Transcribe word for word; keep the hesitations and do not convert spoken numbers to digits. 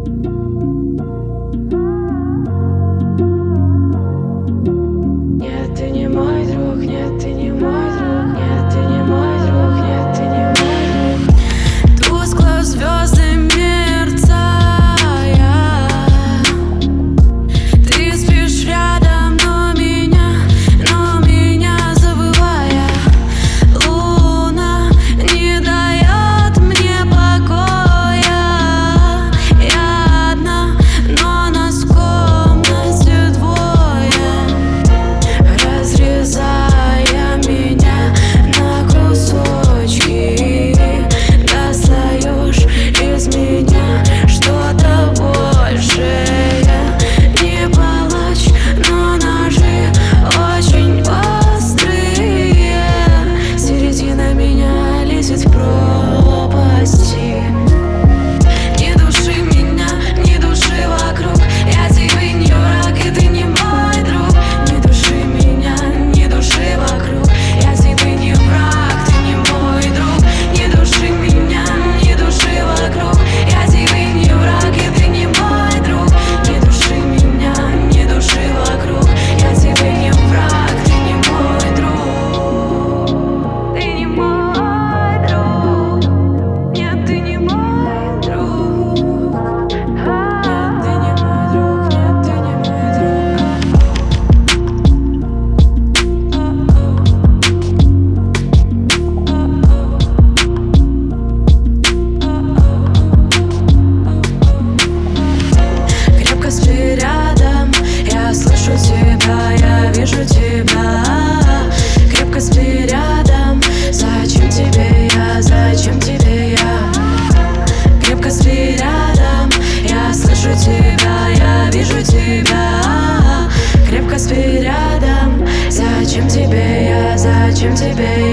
Нет, ты не мой друг, нет, ты не мой друг, нет, ты не мой друг, нет, ты не мой друг. Тускло звезды мерцая, ты спишь рядом, но меня, но меня забывая. Луна не дает мне покоя. Я одна, но нас в комнате двое. Разрезая меня на кусочки, достаешь из меня что-то большее. Не палач, но ножи очень острые. Середина меня лезет в пропасти. Не души меня, не души вокруг. Я тебе не враг, и ты не мой друг. Не души меня, не души вокруг. Я тебе не враг, ты не мой друг. Не души меня, не души вокруг. Я тебе не враг, и ты не мой друг. Не души меня, не души вокруг. Я тебе не враг, ты не мой друг. Ты не мой друг. Нет, ты не мой друг. Нет, ты не мой друг. Нет, ты не мой друг. Крепко спи рядом, я слышу тебя, я вижу тебя. Крепко спи рядом, зачем тебе я, зачем тебе я? Крепко спи рядом, я слышу тебя, я вижу тебя. Крепко спи рядом, зачем тебе я, зачем тебе я?